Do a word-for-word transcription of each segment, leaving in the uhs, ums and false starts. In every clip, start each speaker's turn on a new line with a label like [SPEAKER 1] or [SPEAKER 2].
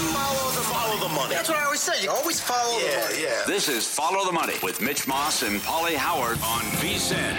[SPEAKER 1] Follow the money. Follow the money. That's what I always say. You always follow yeah, the money. Yeah.
[SPEAKER 2] This is Follow the Money with Mitch Moss and Paulie Howard on V S I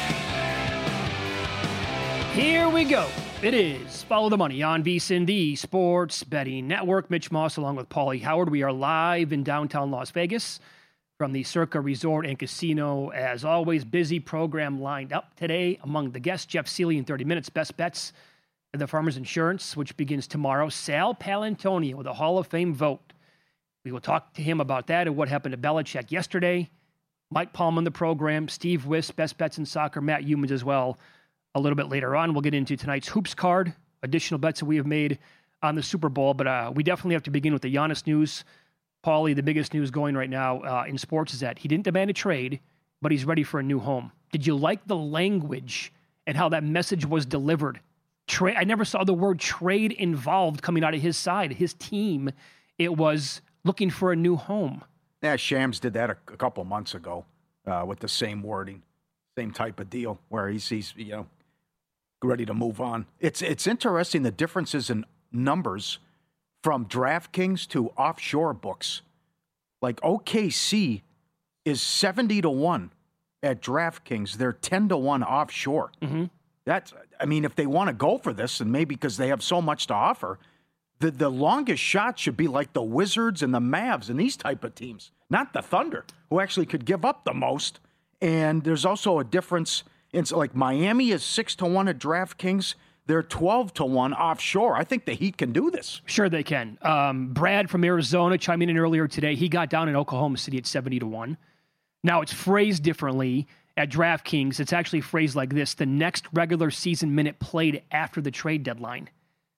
[SPEAKER 2] N.
[SPEAKER 3] Here we go. It is Follow the Money on V S I N, the Sports Betting Network. Mitch Moss along with Paulie Howard. We are live in downtown Las Vegas from the Circa Resort and Casino. As always, busy program lined up today. Among the guests, Jeff Seeley in thirty minutes. Best bets at the Farmers Insurance, which begins tomorrow. Sal Paolantonio with a Hall of Fame vote. We will talk to him about that and what happened to Belichick yesterday. Mike Palm on the program. Steve Wiss, Best Bets in Soccer. Matt Humans as well. A little bit later on, we'll get into tonight's Hoops card, additional bets that we have made on the Super Bowl. But uh, we definitely have to begin with the Giannis news. Paulie, the biggest news going right now uh, in sports is that he didn't demand a trade, but he's ready for a new home. Did you like the language and how that message was delivered? Tra- I never saw the word trade involved coming out of his side, his team. It was looking for a new home.
[SPEAKER 4] Yeah, Shams did that a, a couple months ago uh, with the same wording, same type of deal where he's, he's you know, ready to move on. It's it's interesting the differences in numbers from DraftKings to offshore books. Like O K C is seventy to one at DraftKings. They're ten to one offshore. Mm-hmm. That's, I mean, if they want to go for this, and maybe because they have so much to offer, the, the longest shot should be like the Wizards and the Mavs and these type of teams, not the Thunder, who actually could give up the most. And there's also a difference. It's like Miami is six to one at DraftKings. They're twelve to one offshore. I think the Heat can do this.
[SPEAKER 3] Sure they can. Um, Brad from Arizona chiming in earlier today. He got down in Oklahoma City at seventy to one. Now it's phrased differently at DraftKings. It's actually phrased like this: the next regular season minute played after the trade deadline.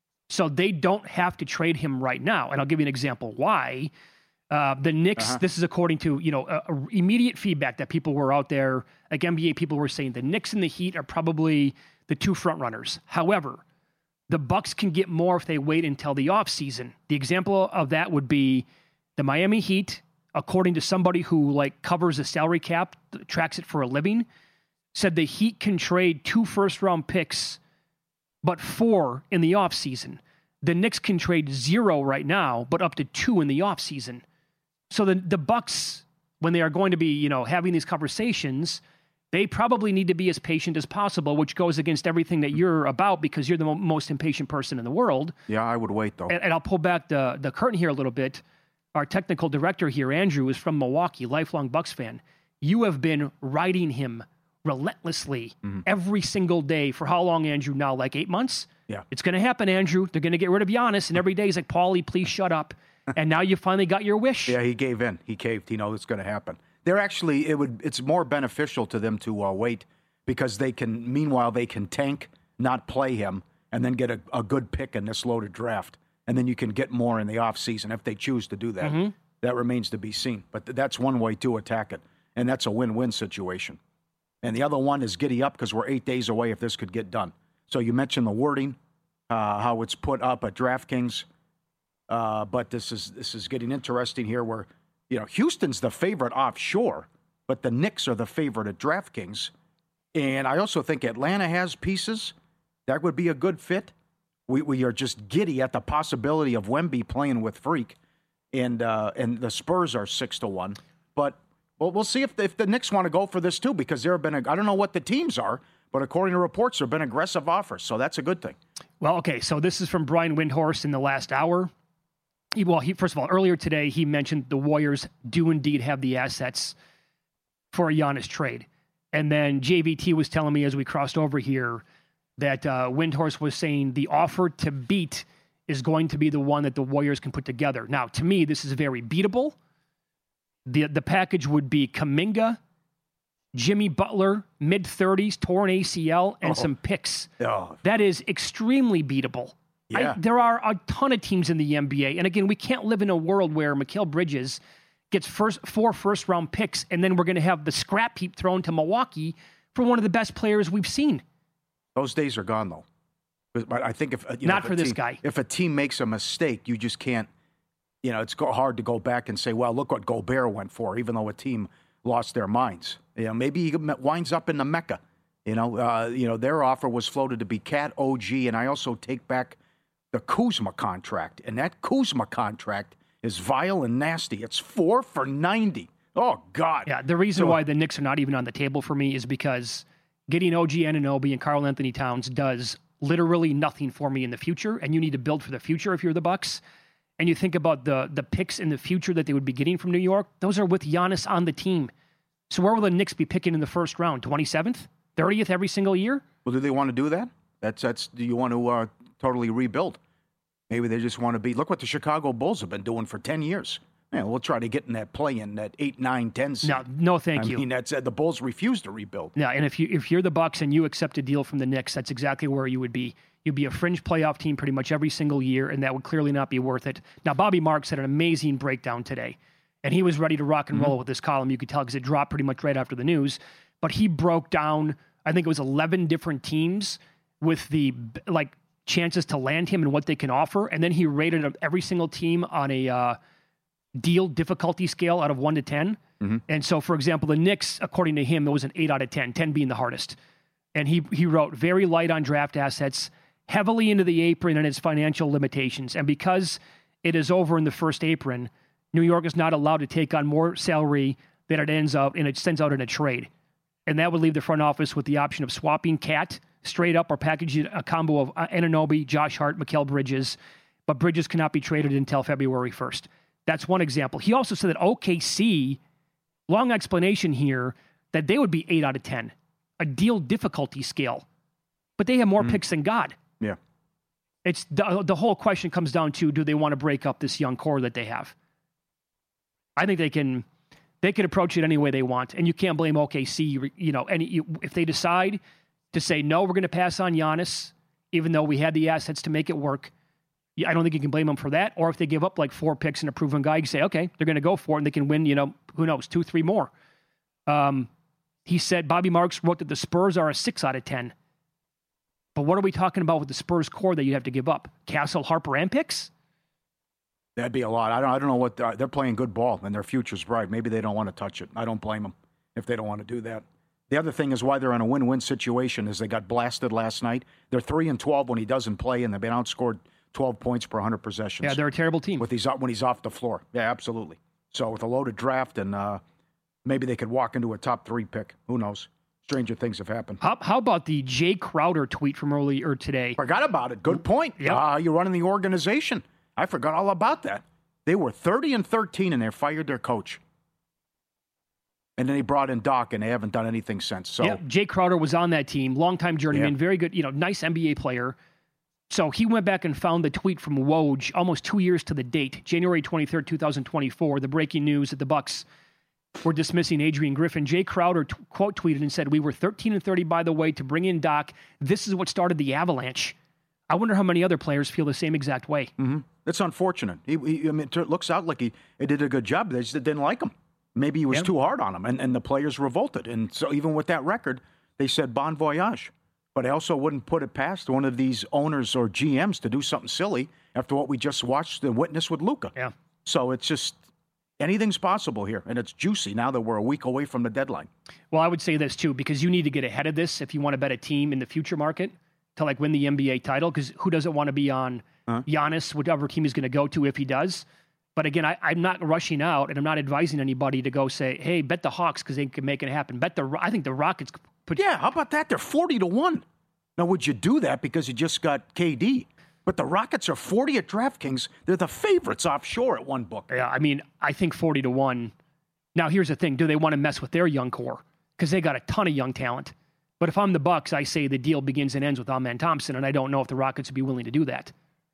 [SPEAKER 3] So they don't have to trade him right now. And I'll give you an example why. Uh, the Knicks, uh-huh. This is according to, you know, uh, immediate feedback that people were out there, like N B A people were saying the Knicks and the Heat are probably the two front runners. However, the Bucks can get more if they wait until the offseason. The example of that would be the Miami Heat, according to somebody who like covers the salary cap, tracks it for a living, said the Heat can trade two first round picks, but four in the offseason. The Knicks can trade zero right now, but up to two in the offseason. So the the Bucks, when they are going to be, you know, having these conversations, they probably need to be as patient as possible, which goes against everything that you're about because you're the mo- most impatient person in the world.
[SPEAKER 4] Yeah, I would wait, though.
[SPEAKER 3] And, and I'll pull back the, the curtain here a little bit. Our technical director here, Andrew, is from Milwaukee, lifelong Bucks fan. You have been riding him relentlessly mm-hmm. every single day. For how long, Andrew, now? Like eight months?
[SPEAKER 4] Yeah.
[SPEAKER 3] It's going to happen, Andrew. They're going to get rid of Giannis, and every day he's like, Paulie, please shut up. And now you finally got your wish.
[SPEAKER 4] Yeah, he gave in. He caved. He knows it's going to happen. They're actually, it would. It's more beneficial to them to uh, wait because they can, meanwhile, they can tank, not play him, and then get a, a good pick in this loaded draft. And then you can get more in the offseason if they choose to do that. Mm-hmm. That remains to be seen. But th- that's one way to attack it. And that's a win-win situation. And the other one is giddy up because we're eight days away if this could get done. So you mentioned the wording, uh, how it's put up at DraftKings. Uh, but this is this is getting interesting here where, you know, Houston's the favorite offshore, but the Knicks are the favorite at DraftKings. And I also think Atlanta has pieces. That would be a good fit. We we are just giddy at the possibility of Wemby playing with Freak. And uh, and the Spurs are six to one. But well, we'll see if the, if the Knicks want to go for this too, because there have been, a, I don't know what the teams are, but according to reports, there have been aggressive offers. So that's a good thing.
[SPEAKER 3] Well, okay, so this is from Brian Windhorst in the last hour. He, well, he, first of all, earlier today, he mentioned the Warriors do indeed have the assets for a Giannis trade. And then J V T was telling me as we crossed over here that uh, Windhorst was saying the offer to beat is going to be the one that the Warriors can put together. Now, to me, this is very beatable. The, the package would be Kuminga, Jimmy Butler, mid-thirties, torn A C L, and oh. some picks. Oh. That is extremely beatable.
[SPEAKER 4] Yeah.
[SPEAKER 3] I, there are a ton of teams in the N B A. And again, we can't live in a world where Mikal Bridges gets first four first-round picks, and then we're going to have the scrap heap thrown to Milwaukee for one of the best players we've seen.
[SPEAKER 4] Those days are gone, though. But I think if you
[SPEAKER 3] Not
[SPEAKER 4] know, if
[SPEAKER 3] for this
[SPEAKER 4] team,
[SPEAKER 3] guy.
[SPEAKER 4] If a team makes a mistake, you just can't, you know, it's go, hard to go back and say, well, look what Gobert went for, even though a team lost their minds. You know, maybe he winds up in the Mecca. You know, uh, you know, their offer was floated to be Cat, O G, and I also take back the Kuzma contract, and that Kuzma contract is vile and nasty. It's four for ninety. Oh, God.
[SPEAKER 3] Yeah, the reason
[SPEAKER 4] So-
[SPEAKER 3] why the Knicks are not even on the table for me is because getting O G Anunoby and Karl Anthony Towns does literally nothing for me in the future, and you need to build for the future if you're the Bucks. And you think about the the picks in the future that they would be getting from New York, those are with Giannis on the team. So where will the Knicks be picking in the first round? twenty-seventh? thirtieth every single year?
[SPEAKER 4] Well, do they want to do that? That's that's. Do you want to uh, totally rebuild? Maybe they just want to be. Look what the Chicago Bulls have been doing for ten years. Yeah, we'll try to get in that play in that eight, nine, ten. Seed.
[SPEAKER 3] No, no, thank
[SPEAKER 4] I
[SPEAKER 3] you.
[SPEAKER 4] mean, that's uh, the Bulls refuse to rebuild.
[SPEAKER 3] Yeah, and if you if you're the Bucks and you accept a deal from the Knicks, that's exactly where you would be. You'd be a fringe playoff team pretty much every single year, and that would clearly not be worth it. Now, Bobby Marks had an amazing breakdown today, and he was ready to rock and roll mm-hmm. with this column. You could tell because it dropped pretty much right after the news. But he broke down, I think it was eleven different teams with the like chances to land him and what they can offer, and then he rated every single team on a uh, deal difficulty scale out of one to ten. Mm-hmm. And so, for example, the Knicks, according to him, it was an eight out of ten, ten being the hardest. And he he wrote very light on draft assets, heavily into the apron and its financial limitations. And because it is over in the first apron, New York is not allowed to take on more salary than it ends up and it sends out in a trade. And that would leave the front office with the option of swapping Cat straight up or packaging a combo of Anunoby, Josh Hart, Mikal Bridges. But Bridges cannot be traded until February first. That's one example. He also said that O K C, long explanation here, that they would be eight out of ten, a deal difficulty scale. But they have more mm. picks than God.
[SPEAKER 4] Yeah.
[SPEAKER 3] It's the, the whole question comes down to, do they want to break up this young core that they have? I think they can they can approach it any way they want, and you can't blame O K C. You know, any you, if they decide to say no, we're going to pass on Giannis, even though we had the assets to make it work. I don't think you can blame them for that. Or if they give up like four picks and a proven guy, you say, okay, they're going to go for it, and they can win. You know, who knows, two, three more. Um, he said Bobby Marks wrote that the Spurs are a six out of ten. But what are we talking about with the Spurs core that you have to give up? Castle, Harper, and picks?
[SPEAKER 4] That'd be a lot. I don't. I don't know what they're, they're playing good ball, and their future's bright. Maybe they don't want to touch it. I don't blame them if they don't want to do that. The other thing is why they're in a win-win situation is they got blasted last night. They're three and twelve when he doesn't play, and they've been outscored twelve points per one hundred possessions.
[SPEAKER 3] Yeah, they're a terrible team.
[SPEAKER 4] With these when he's off the floor. Yeah, absolutely. So with a loaded draft, and uh, maybe they could walk into a top three pick. Who knows? Stranger things have happened.
[SPEAKER 3] How, how about the Jay Crowder tweet from earlier today?
[SPEAKER 4] Forgot about it. Good point.
[SPEAKER 3] Yep.
[SPEAKER 4] Uh, you're running the organization. I forgot all about that. They were thirty and thirteen, and they fired their coach. And then they brought in Doc, and they haven't done anything since. So
[SPEAKER 3] yeah, Jay Crowder was on that team, longtime journeyman,
[SPEAKER 4] yeah.
[SPEAKER 3] very good, you know, nice N B A player. So he went back and found the tweet from Woj almost two years to the date, January twenty-third, twenty twenty-four, the breaking news that the Bucks were dismissing Adrian Griffin. Jay Crowder t- quote tweeted and said, "We were thirteen and thirty, by the way, to bring in Doc. This is what started the avalanche." I wonder how many other players feel the same exact way.
[SPEAKER 4] Mm-hmm. It's unfortunate. He, he, I mean, it looks out like he, he did a good job. They just didn't like him. Maybe he was
[SPEAKER 3] yeah.
[SPEAKER 4] too hard on him, and, and the players revolted. And so even with that record, they said bon voyage. But I also wouldn't put it past one of these owners or G Ms to do something silly after what we just watched and witnessed with Luka.
[SPEAKER 3] Yeah.
[SPEAKER 4] So it's just anything's possible here, and it's juicy now that we're a week away from the deadline.
[SPEAKER 3] Well, I would say this, too, because you need to get ahead of this if you want to bet a team in the future market to, like, win the N B A title, because who doesn't want to be on huh? Giannis, whatever team he's going to go to if he does? But again, I, I'm not rushing out, and I'm not advising anybody to go say, hey, bet the Hawks because they can make it happen. Bet the I think the Rockets put.
[SPEAKER 4] Yeah, how about that? They're forty to one. Now, would you do that because you just got K D? But the Rockets are forty at DraftKings. They're the favorites offshore at one book.
[SPEAKER 3] Yeah, I mean, I think forty to one. Now, here's the thing. Do they want to mess with their young core? Because they got a ton of young talent. But if I'm the Bucks, I say the deal begins and ends with Amen Thompson, and I don't know if the Rockets would be willing to do that.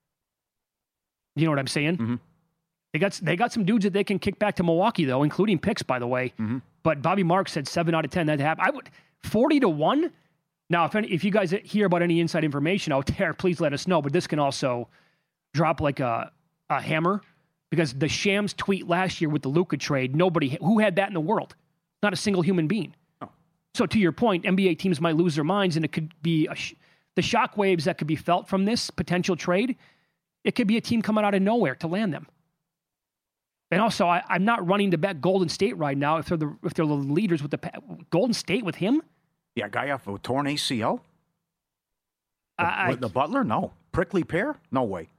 [SPEAKER 3] You know what I'm saying?
[SPEAKER 4] Mm-hmm.
[SPEAKER 3] They got they got some dudes that they can kick back to Milwaukee, though, including picks, by the way.
[SPEAKER 4] Mm-hmm.
[SPEAKER 3] But Bobby Marks said seven out of ten that happened. I would forty to one. Now, if any, if you guys hear about any inside information out there, please let us know. But this can also drop like a a hammer, because the Shams tweet last year with the Luka trade, nobody who had that in the world, not a single human being.
[SPEAKER 4] Oh.
[SPEAKER 3] So to your point, N B A teams might lose their minds, and it could be a sh- the shockwaves that could be felt from this potential trade. It could be a team coming out of nowhere to land them. And also, I, I'm not running to bet Golden State right now if they're the if they're the leaders with the Golden State with him.
[SPEAKER 4] Yeah, guy off a torn A C L. The,
[SPEAKER 3] I,
[SPEAKER 4] the Butler, no. Prickly pear, no way.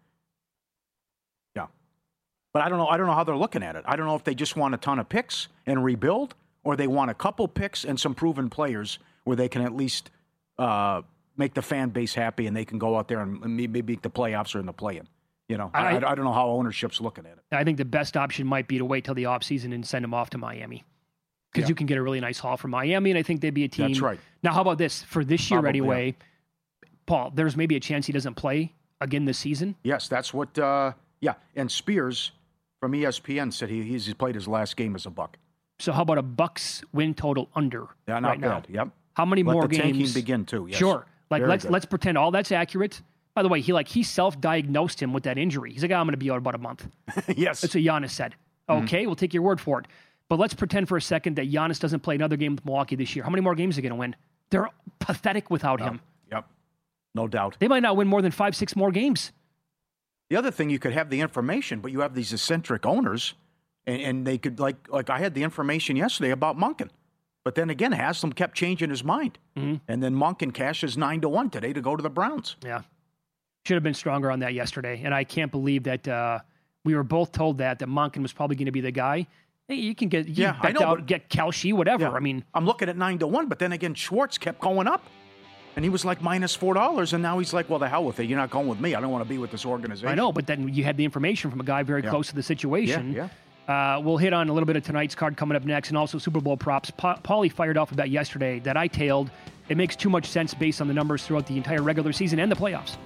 [SPEAKER 4] But I don't know. I don't know how they're looking at it. I don't know if they just want a ton of picks and rebuild, or they want a couple picks and some proven players where they can at least uh, make the fan base happy and they can go out there and maybe make the playoffs or in the play-in. You know, I, I, I don't know how ownership's looking at it.
[SPEAKER 3] I think the best option might be to wait till the offseason and send him off to Miami. Because yeah. you can get a really nice haul from Miami, and I think they'd be a team.
[SPEAKER 4] That's right.
[SPEAKER 3] Now, how about this? For this year
[SPEAKER 4] Probably,
[SPEAKER 3] anyway,
[SPEAKER 4] yeah.
[SPEAKER 3] Paul, there's maybe a chance he doesn't play again this season.
[SPEAKER 4] Yes, that's what, uh, yeah. And Spears from E S P N said he, he's played his last game as a Buck.
[SPEAKER 3] So how about a Bucks win total under
[SPEAKER 4] Yeah, not
[SPEAKER 3] right
[SPEAKER 4] bad.
[SPEAKER 3] now?
[SPEAKER 4] Yep.
[SPEAKER 3] How many
[SPEAKER 4] Let
[SPEAKER 3] more
[SPEAKER 4] the
[SPEAKER 3] games?
[SPEAKER 4] tanking begin, too. Yes.
[SPEAKER 3] Sure. Like,
[SPEAKER 4] Very
[SPEAKER 3] let's
[SPEAKER 4] good.
[SPEAKER 3] let's pretend all that's accurate. By the way, he like he self-diagnosed him with that injury. He's like, oh, I'm going to be out about a month.
[SPEAKER 4] Yes.
[SPEAKER 3] That's what Giannis said. Okay, mm-hmm. we'll take your word for it. But let's pretend for a second that Giannis doesn't play another game with Milwaukee this year. How many more games are they going to win? They're pathetic without
[SPEAKER 4] Yep.
[SPEAKER 3] him.
[SPEAKER 4] Yep. No doubt.
[SPEAKER 3] They might not win more than five, six more games.
[SPEAKER 4] The other thing, you could have the information, but you have these eccentric owners, and, and they could, like, like I had the information yesterday about Monken. But then again, Haslam kept changing his mind.
[SPEAKER 3] Mm-hmm.
[SPEAKER 4] And then Monken cashes nine to one today to go to the Browns.
[SPEAKER 3] Yeah. Should have been stronger on that yesterday. And I can't believe that uh, we were both told that, that Monken was probably going to be the guy. Hey, you can get, you
[SPEAKER 4] Yeah, I
[SPEAKER 3] bet
[SPEAKER 4] know,
[SPEAKER 3] out,
[SPEAKER 4] but-
[SPEAKER 3] get Kelce, whatever.
[SPEAKER 4] Yeah.
[SPEAKER 3] I mean,
[SPEAKER 4] I'm looking at nine to one, but then again, Schwartz kept going up. And he was like minus four dollars, and now he's like, well, the hell with it. You're not going with me. I don't want to be with this organization.
[SPEAKER 3] I know, but then you had the information from a guy very
[SPEAKER 4] Yeah.
[SPEAKER 3] close to the situation.
[SPEAKER 4] Yeah,
[SPEAKER 3] Uh, we'll hit on a little bit of tonight's card coming up next, and also Super Bowl props. Pa- Paulie fired off a bet yesterday that I tailed. It makes too much sense based on the numbers throughout the entire regular season and the playoffs.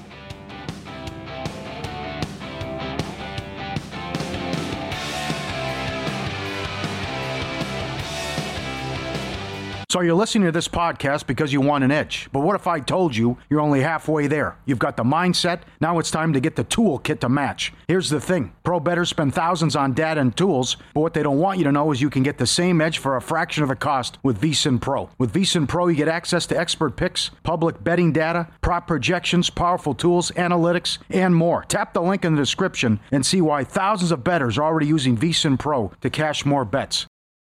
[SPEAKER 4] So you're listening to this podcast because you want an edge. But what if I told you you're only halfway there? You've got the mindset. Now it's time to get the toolkit to match. Here's the thing. Pro bettors spend thousands on data and tools, but what they don't want you to know is you can get the same edge for a fraction of the cost with VSiN Pro. With VSiN Pro, you get access to expert picks, public betting data, prop projections, powerful tools, analytics, and more. Tap the link in the description and see why thousands of bettors are already using VSiN Pro to cash more bets.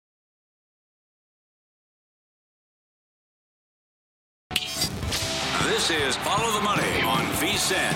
[SPEAKER 2] This is Follow the Money on VSiN.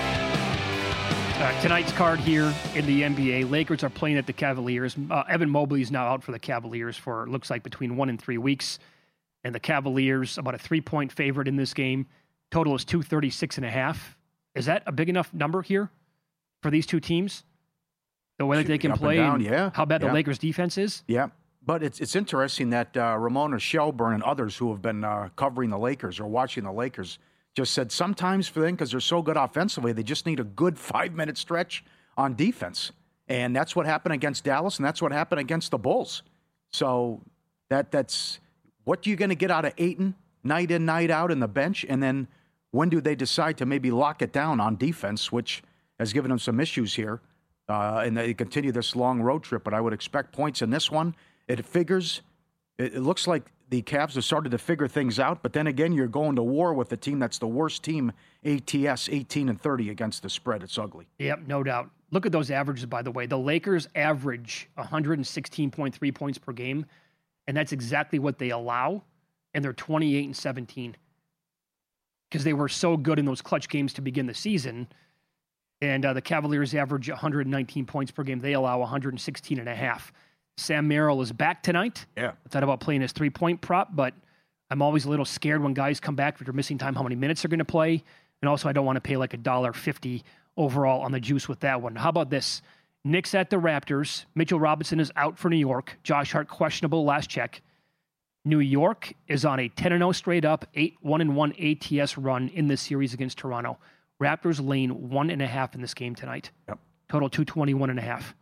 [SPEAKER 3] Uh, tonight's card here in the N B A, Lakers are playing at the Cavaliers. Uh, Evan Mobley is now out for the Cavaliers for, looks like, between one and three weeks. And the Cavaliers, about a three-point favorite in this game. Total is two thirty-six and a half. Is that a big enough number here for these two teams? The way that they can
[SPEAKER 4] Up and
[SPEAKER 3] play
[SPEAKER 4] down,
[SPEAKER 3] and
[SPEAKER 4] yeah,
[SPEAKER 3] how bad
[SPEAKER 4] yeah.
[SPEAKER 3] the Lakers' defense is?
[SPEAKER 4] Yeah, but it's it's interesting that uh, Ramona Shelburne and others who have been uh, covering the Lakers or watching the Lakers just said sometimes for them, because they're so good offensively, they just need a good five-minute stretch on defense. And that's what happened against Dallas, and that's what happened against the Bulls. So that that's what you're going to get out of Ayton night in, night out in the bench, and then when do they decide to maybe lock it down on defense, which has given them some issues here. Uh, and they continue this long road trip, but I would expect points in this one. It figures, it, it looks like the Cavs have started to figure things out, but then again, you're going to war with the team that's the worst team, A T S, eighteen and thirty against the spread. It's ugly.
[SPEAKER 3] Yep, no doubt. Look at those averages, by the way. The Lakers average one sixteen point three points per game, and that's exactly what they allow, and they're twenty-eight and seventeen. Because they were so good in those clutch games to begin the season. And uh, the Cavaliers average one nineteen points per game. They allow one sixteen and a half. Sam Merrill is back tonight.
[SPEAKER 4] Yeah.
[SPEAKER 3] I thought about playing his three-point prop, but I'm always a little scared when guys come back after missing time how many minutes they're going to play. And also, I don't want to pay like a dollar fifty overall on the juice with that one. How about this? Knicks at the Raptors. Mitchell Robinson is out for New York. Josh Hart questionable last check. New York is on a ten and oh straight up, eight one and one A T S run in this series against Toronto. Raptors lane one and a half in this game tonight.
[SPEAKER 4] Yep.
[SPEAKER 3] Total two twenty-one and a half.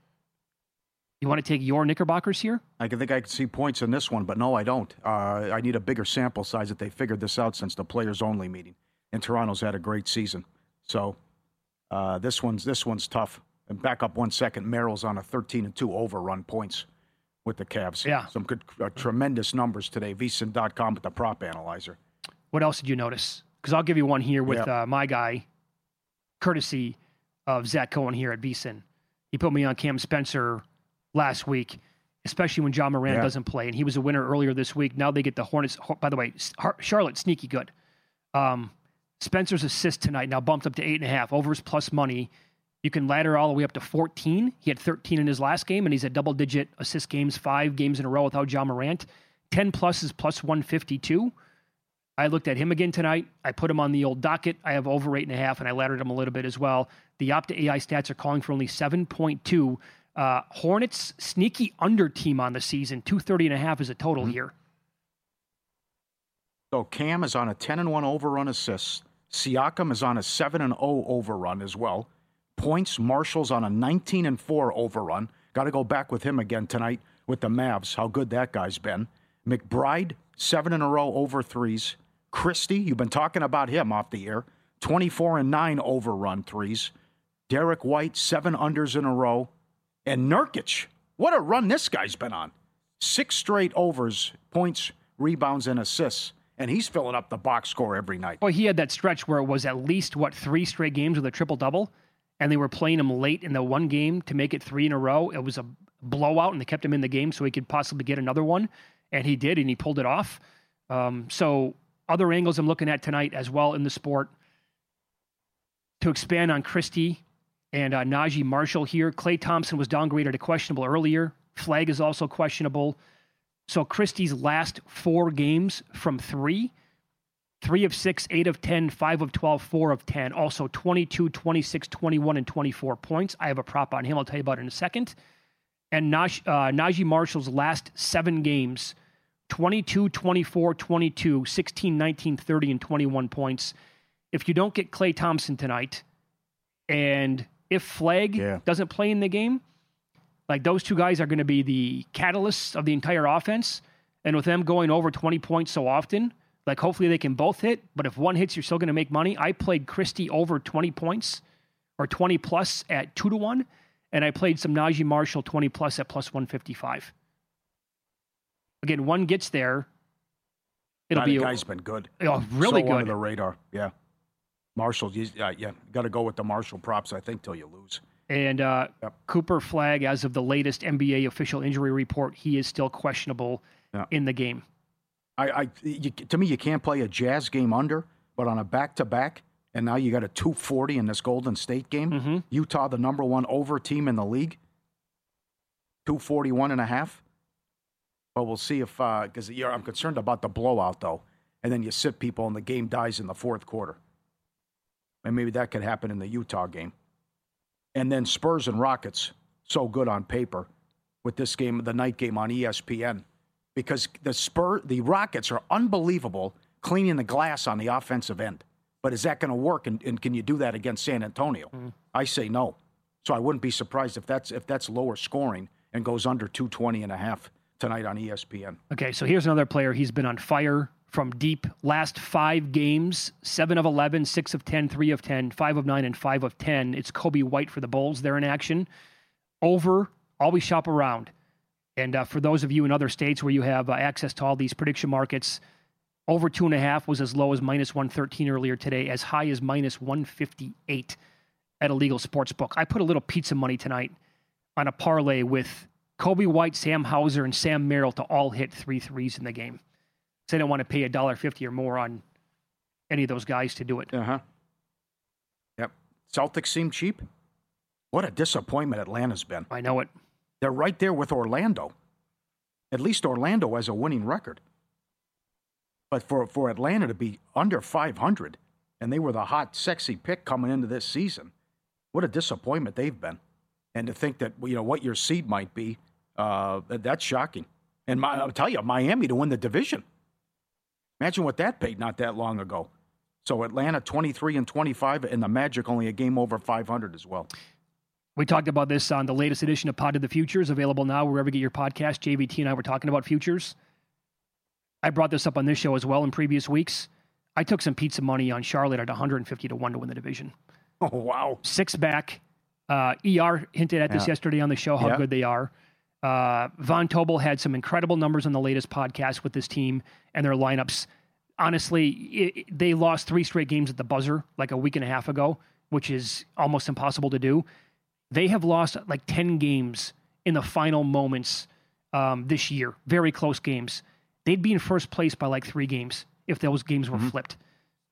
[SPEAKER 3] You want to take your Knickerbockers here?
[SPEAKER 4] I can think I can see points in this one, but no, I don't. Uh, I need a bigger sample size that they figured this out since the players-only meeting. And Toronto's had a great season. So uh, this one's this one's tough. And back up one second, Merrill's on a thirteen and two overrun points with the Cavs.
[SPEAKER 3] Yeah.
[SPEAKER 4] Some good, uh, tremendous numbers today. V S I N dot com with the prop analyzer.
[SPEAKER 3] What else did you notice? Because I'll give you one here with
[SPEAKER 4] Yep.
[SPEAKER 3] uh, my guy, courtesy of Zach Cohen here at V S I N. He put me on Cam Spencer last week, especially when John Moran
[SPEAKER 4] Yeah.
[SPEAKER 3] doesn't play. And he was a winner earlier this week. Now they get the Hornets. By the way, Charlotte, sneaky good. Um, Spencer's assist tonight now bumped up to eight and a half. Overs plus money. You can ladder all the way up to fourteen. He had thirteen in his last game, and he's at double-digit assist games, five games in a row without Ja Morant. ten plus is plus one fifty-two. I looked at him again tonight. I put him on the old docket. I have over eight and a half, and I laddered him a little bit as well. The Opta A I stats are calling for only seven point two. Uh, Hornets sneaky under team on the season. two thirty and a half is a total mm-hmm. here.
[SPEAKER 4] So Cam is on a ten and one overrun assists. Siakam is on a seven and oh overrun as well. Points, Marshall's on a nineteen and four overrun. Got to go back with him again tonight with the Mavs, how good that guy's been. McBride, seven in a row over threes. Christie, you've been talking about him off the air, twenty-four and nine overrun threes. Derek White, seven unders in a row. And Nurkic, what a run this guy's been on. Six straight overs, points, rebounds, and assists. And he's filling up the box score every night.
[SPEAKER 3] Well, he had that stretch where it was at least, what, three straight games with a triple-double? And they were playing him late in the one game to make it three in a row. It was a blowout, and they kept him in the game so he could possibly get another one. And he did, and he pulled it off. Um, so other angles I'm looking at tonight as well in the sport. To expand on Christie and uh, Najee Marshall here, Klay Thompson was downgraded to questionable earlier. Flag is also questionable. So Christie's last four games from three, three of six, eight of ten, five of twelve, four of ten. Also twenty-two, twenty-six, twenty-one, and twenty-four points. I have a prop on him. I'll tell you about it in a second. And Naj, uh, Najee Marshall's last seven games, twenty-two, twenty-four, twenty-two, sixteen, nineteen, thirty, and twenty-one points. If you don't get Klay Thompson tonight, and if Flag
[SPEAKER 4] yeah.
[SPEAKER 3] doesn't play in the game, like those two guys are going to be the catalysts of the entire offense. And with them going over twenty points so often, like hopefully they can both hit. But if one hits, you're still going to make money. I played Christie over twenty points or twenty plus at two to one. And I played some Najee Marshall twenty plus at plus one fifty-five. Again, one gets there. It'll
[SPEAKER 4] God,
[SPEAKER 3] be
[SPEAKER 4] the
[SPEAKER 3] a
[SPEAKER 4] guy's been good.
[SPEAKER 3] Oh, really
[SPEAKER 4] so
[SPEAKER 3] good.
[SPEAKER 4] Under the radar. Yeah. Marshall, you, uh, yeah, got to go with the Marshall props, I think, till you lose.
[SPEAKER 3] And uh,
[SPEAKER 4] yep.
[SPEAKER 3] Cooper Flag, as of the latest N B A official injury report, he is still questionable yeah. in the game.
[SPEAKER 4] I, I you, to me, you can't play a Jazz game under, but on a back-to-back, and now you got a two forty in this Golden State game.
[SPEAKER 3] Mm-hmm.
[SPEAKER 4] Utah, the number one over team in the league, two forty-one and a half. But we'll see if, because uh, I'm concerned about the blowout, though. And then you sit people and the game dies in the fourth quarter. And maybe that could happen in the Utah game. And then Spurs and Rockets, so good on paper with this game, the night game on E S P N. Because the Spur, the Rockets are unbelievable cleaning the glass on the offensive end. But is that going to work? And, and can you do that against San Antonio? Mm-hmm. I say no. So I wouldn't be surprised if that's if that's lower scoring and goes under two twenty and a half tonight on E S P N.
[SPEAKER 3] Okay, so here's another player. He's been on fire from deep. Last five games, seven of eleven, six of ten, three of ten, five of nine, and five of ten. It's Kobe White for the Bulls. They're in action. Over, always shop around. And uh, for those of you in other states where you have uh, access to all these prediction markets, over two and a half was as low as minus one thirteen earlier today, as high as minus one fifty-eight at a legal sports book. I put a little pizza money tonight on a parlay with Kobe White, Sam Hauser, and Sam Merrill to all hit three threes in the game. So they don't want to pay one dollar fifty or more on any of those guys to do it.
[SPEAKER 4] Uh-huh. Yep. Celtics seem cheap. What a disappointment Atlanta's been.
[SPEAKER 3] I know it.
[SPEAKER 4] They're right there with Orlando. At least Orlando has a winning record. But for, for Atlanta to be under five hundred, and they were the hot, sexy pick coming into this season, what a disappointment they've been. And to think that, you know, what your seed might be, uh, that's shocking. And my, I'll tell you, Miami to win the division. Imagine what that paid not that long ago. So Atlanta twenty-three and twenty-five, and the Magic only a game over five hundred as well.
[SPEAKER 3] We talked about this on the latest edition of Pod of the Futures, available now wherever you get your podcast. J V T and I were talking about futures. I brought this up on this show as well in previous weeks. I took some pizza money on Charlotte at one hundred fifty to one to win the division.
[SPEAKER 4] Oh, wow.
[SPEAKER 3] Six back. Uh, E R hinted at this yeah. yesterday on the show, how yeah. good they are. Uh, Von Tobel had some incredible numbers on the latest podcast with this team and their lineups. Honestly, it, they lost three straight games at the buzzer like a week and a half ago, which is almost impossible to do. They have lost like ten games in the final moments um, this year. Very close games. They'd be in first place by like three games if those games were mm-hmm. flipped.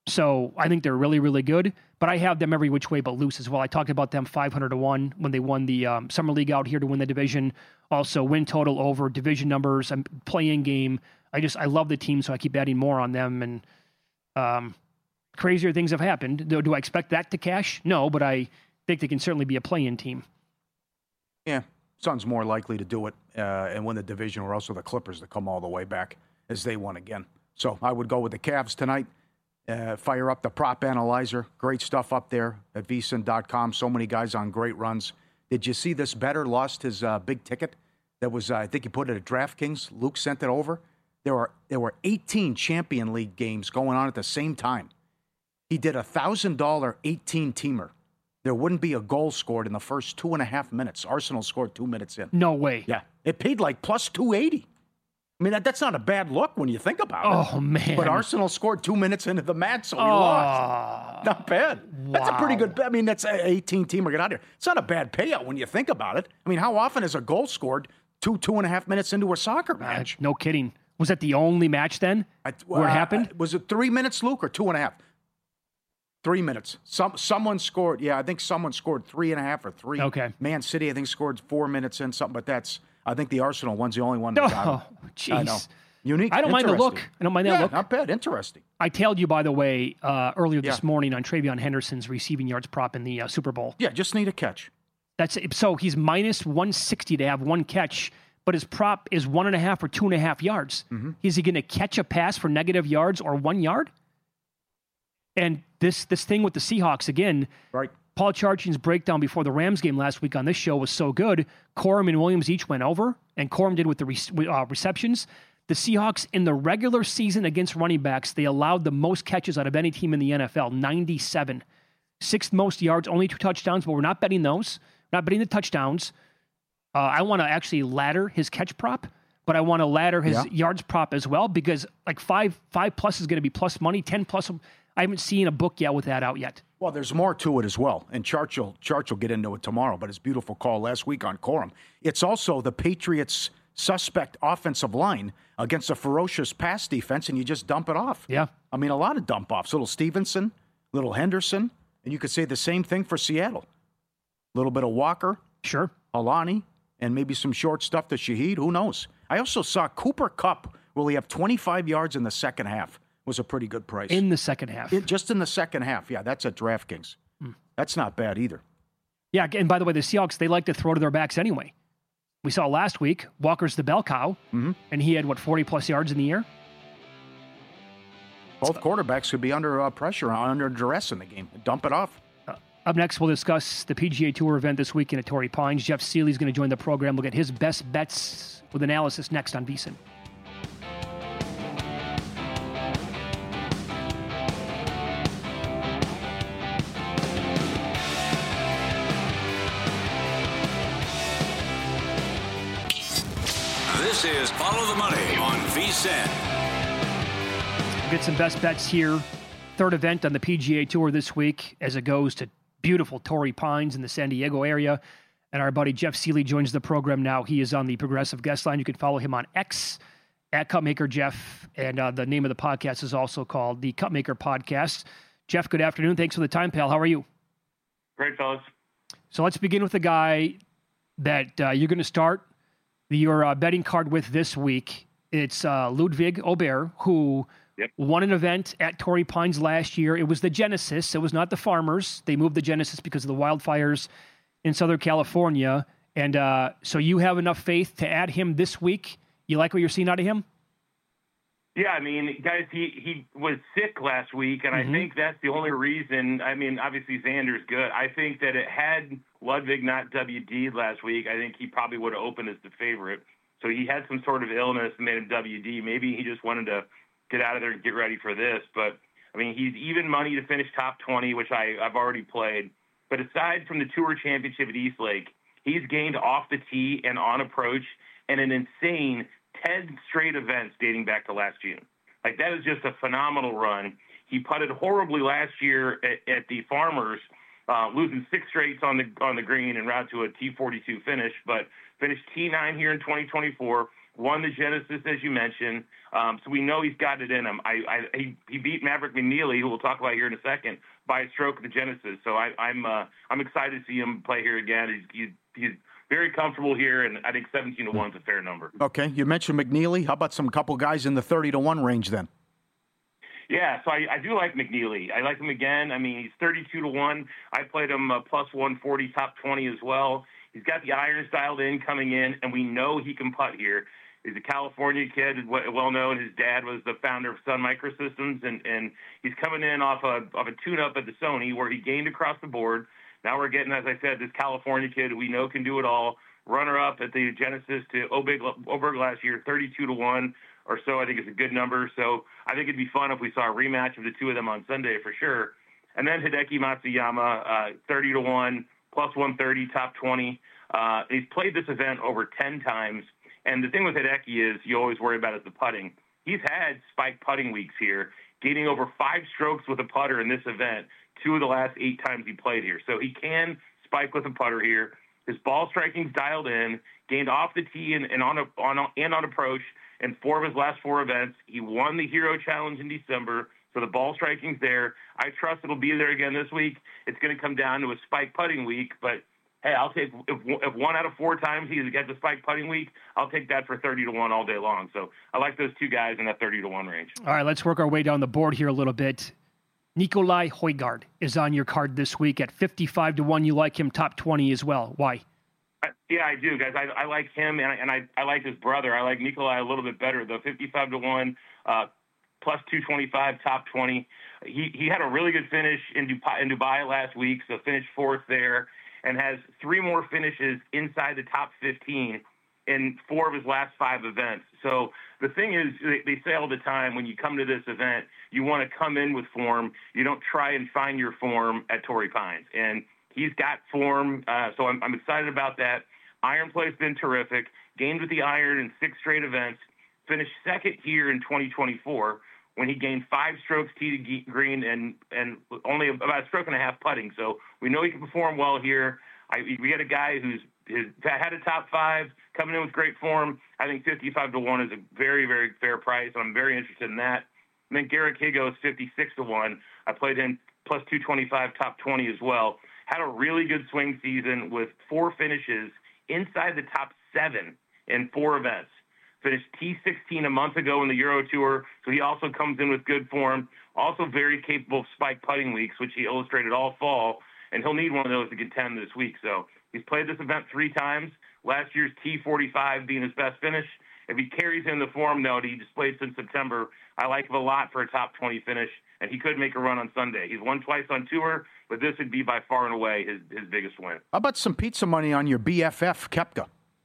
[SPEAKER 3] So I think they're really, really good. But I have them every which way but loose as well. I talked about them five hundred to one when they won the um, Summer League out here to win the division. Also, win total over, division numbers, and play-in game. I just, I love the team, so I keep adding more on them. And um, crazier things have happened. Do, do I expect that to cash? No, but I think they can certainly be a play-in team.
[SPEAKER 4] Yeah, Suns more likely to do it uh, and win the division, or also the Clippers to come all the way back as they won again. So I would go with the Cavs tonight. Uh, fire up the prop analyzer. Great stuff up there at V S I N dot com. So many guys on great runs. Did you see this bettor lost his uh, big ticket? That was, uh, I think he put it at DraftKings. Luke sent it over. There were there were eighteen Champion League games going on at the same time. He did a one thousand dollars eighteen-teamer. There wouldn't be a goal scored in the first two and a half minutes. Arsenal scored two minutes in.
[SPEAKER 3] No way.
[SPEAKER 4] Yeah. It paid like plus two eighty. I mean, that, that's not a bad look when you think about it.
[SPEAKER 3] Oh, man.
[SPEAKER 4] But Arsenal scored two minutes into the match, so we
[SPEAKER 3] oh,
[SPEAKER 4] lost. Not bad. Wow. That's a pretty good, I mean, that's an eighteen-teamer. Get out here. It's not a bad payout when you think about it. I mean, how often is a goal scored two, two and a half minutes into a soccer match?
[SPEAKER 3] Uh, no kidding. Was that the only match then
[SPEAKER 4] I,
[SPEAKER 3] where it
[SPEAKER 4] uh,
[SPEAKER 3] happened?
[SPEAKER 4] Was it three minutes, Luke, or two and a half? Three minutes. Some Someone scored, yeah, I think someone scored three and a half or three.
[SPEAKER 3] Okay.
[SPEAKER 4] Man City, I think, scored four minutes in, something, but that's, I think the Arsenal one's the only one that got
[SPEAKER 3] Oh,
[SPEAKER 4] it.
[SPEAKER 3] jeez.
[SPEAKER 4] I know. Unique.
[SPEAKER 3] I don't mind the look. I don't mind that
[SPEAKER 4] yeah,
[SPEAKER 3] look.
[SPEAKER 4] Not bad. Interesting.
[SPEAKER 3] I tailed you, by the way, uh, earlier this
[SPEAKER 4] Yeah.
[SPEAKER 3] morning on Travion Henderson's receiving yards prop in the uh, Super Bowl.
[SPEAKER 4] Yeah, just need a catch.
[SPEAKER 3] That's it. So he's minus one sixty to have one catch, but his prop is one and a half or two and a half yards.
[SPEAKER 4] Mm-hmm.
[SPEAKER 3] Is he going to catch a pass for negative yards or one yard? And this this thing with the Seahawks, again,
[SPEAKER 4] Right.
[SPEAKER 3] Paul Charchian's breakdown before the Rams game last week on this show was so good. Corum and Williams each went over, and Corum did with the re- uh, receptions. The Seahawks, in the regular season against running backs, they allowed the most catches out of any team in the N F L, ninety-seven. Sixth most yards, only two touchdowns, but we're not betting those. We're not betting the touchdowns. Uh, I want to actually ladder his catch prop, but I want to ladder his
[SPEAKER 4] Yeah.
[SPEAKER 3] yards prop as well, because like five five plus is going to be plus money, ten plus. I haven't seen a book yet with that out yet.
[SPEAKER 4] Well, there's more to it as well, and Churchill Churchill will get into it tomorrow, but his beautiful call last week on Corum. It's also the Patriots' suspect offensive line against a ferocious pass defense, and you just dump it off.
[SPEAKER 3] Yeah.
[SPEAKER 4] I mean, a lot of dump-offs. Little Stevenson, little Henderson, and you could say the same thing for Seattle. A little bit of Walker,
[SPEAKER 3] Sure.
[SPEAKER 4] Alani, and maybe some short stuff to Shaheed. Who knows? I also saw Cooper Kupp, will he have twenty-five yards in the second half? Was a pretty good price.
[SPEAKER 3] In the second half.
[SPEAKER 4] It, just in the second half. Yeah, that's at DraftKings.
[SPEAKER 3] Hmm.
[SPEAKER 4] That's not bad either.
[SPEAKER 3] Yeah, and by the way, the Seahawks, they like to throw to their backs anyway. We saw last week, Walker's the bell cow,
[SPEAKER 4] Mm-hmm.
[SPEAKER 3] and he had, what, forty-plus yards in the air?
[SPEAKER 4] Both quarterbacks could be under uh, pressure, under duress in the game. Dump it off.
[SPEAKER 3] Uh, up next, we'll discuss the P G A Tour event this weekend at Torrey Pines. Jeff Seeley's going to join the program. We'll get his best bets with analysis next on V S I N.
[SPEAKER 2] This is Follow the Money on V S I N.
[SPEAKER 3] Get some best bets here. Third event on the P G A Tour this week as it goes to beautiful Torrey Pines in the San Diego area. And our buddy Jeff Seeley joins the program now. He is on the Progressive Guest Line. You can follow him on X at Cupmaker Jeff. And uh, the name of the podcast is also called the Cupmaker Podcast. Jeff, good afternoon. Thanks for the time, pal. How are you?
[SPEAKER 5] Great, fellas.
[SPEAKER 3] So let's begin with the guy that uh, you're going to start your uh, betting card with this week. It's uh, Ludwig Aubert, who
[SPEAKER 5] Yep.
[SPEAKER 3] won an event at Torrey Pines last year. It was the Genesis. It was not the Farmers. They moved the Genesis because of the wildfires in Southern California. And uh, so you have enough faith to add him this week. You like what you're seeing out of him?
[SPEAKER 5] Yeah, I mean, guys, he, he was sick last week, and
[SPEAKER 3] Mm-hmm.
[SPEAKER 5] I think that's the only reason. I mean, obviously, Xander's good. I think that it had Ludwig not W D'd last week, I think he probably would have opened as the favorite. So he had some sort of illness that made him W D. Maybe he just wanted to get out of there and get ready for this. But, I mean, he's even money to finish top twenty, which I, I've already played. But aside from the Tour Championship at East Lake, he's gained off the tee and on approach and an insane ten straight events dating back to last June. Like, that is just a phenomenal run. He putted horribly last year at, at the Farmers, uh, losing six straights on the on the green and route to a T forty-two finish, but finished T nine here in twenty twenty-four, won the Genesis, as you mentioned. Um, so we know he's got it in him. I, I, he, he beat Maverick McNeely, who we'll talk about here in a second, by a stroke of the Genesis. So I, I'm uh, I'm excited to see him play here again. He's, he's, he's very comfortable here, and I think seventeen to one is a fair number.
[SPEAKER 4] Okay, you mentioned McNeely. How about some couple guys in the thirty to one range then?
[SPEAKER 5] Yeah, so I, I do like McNeely. I like him again. I mean, he's thirty-two to one. I played him uh, plus one forty, top twenty as well. He's got the irons dialed in coming in, and we know he can putt here. He's a California kid, well known. His dad was the founder of Sun Microsystems, and, and he's coming in off a, of a tune-up at the Sony where he gained across the board. Now we're getting, as I said, this California kid who we know can do it all. Runner-up at the Genesis to Oberg, Oberg last year, thirty-two to one or so. I think it's a good number. So I think it'd be fun if we saw a rematch of the two of them on Sunday for sure. And then Hideki Matsuyama, uh, thirty to one, plus one thirty, top twenty. Uh, he's played this event over ten times. And the thing with Hideki is you always worry about is the putting. He's had spike putting weeks here, gaining over five strokes with a putter in this event, two of the last eight times he played here. So he can spike with a putter here. His ball striking's dialed in, gained off the tee and, and on a, on a, and on approach in four of his last four events. He won the Hero Challenge in December, so the ball striking's there. I trust it'll be there again this week. It's going to come down to a spike putting week, but hey, I'll take if, if one out of four times he gets a spike putting week, I'll take that for thirty to one all day long. So I like those two guys in that thirty to one range.
[SPEAKER 3] All right, let's work our way down the board here a little bit. Nicolai Højgaard is on your card this week at fifty-five to one. You like him top twenty as well. Why?
[SPEAKER 5] I, yeah, I do, guys. I, I like him, and I, and I, I like his brother. I like Nicolai a little bit better, though. fifty-five to one, uh, plus two twenty-five, top twenty. He he had a really good finish in Dubai, in Dubai last week, so finished fourth there, and has three more finishes inside the top fifteen in four of his last five events. So the thing is, they, they say all the time, when you come to this event, you want to come in with form. You don't try and find your form at Torrey Pines. And he's got form, uh, so I'm, I'm excited about that. Iron play's been terrific. Gained with the iron in six straight events. Finished second here in twenty twenty-four when he gained five strokes tee to green and, and only about a stroke and a half putting. So we know he can perform well here. I, we got a guy who's his, had a top five, coming in with great form. I think fifty-five to one is a very, very fair price, and I'm very interested in that. And then Garrick Higgo is fifty-six to one. I played him plus two twenty-five, top twenty as well. Had a really good swing season with four finishes inside the top seven in four events. Finished T sixteen a month ago in the Euro Tour, so he also comes in with good form. Also very capable of spike putting weeks, which he illustrated all fall, and he'll need one of those to contend this week. So he's played this event three times. Last year's T forty-five being his best finish. If he carries in the form note he displayed since September, I like him a lot for a top twenty finish, and he could make a run on Sunday. He's won twice on tour, but this would be by far and away his, his biggest win.
[SPEAKER 4] How about some pizza money on your B F F, Koepka?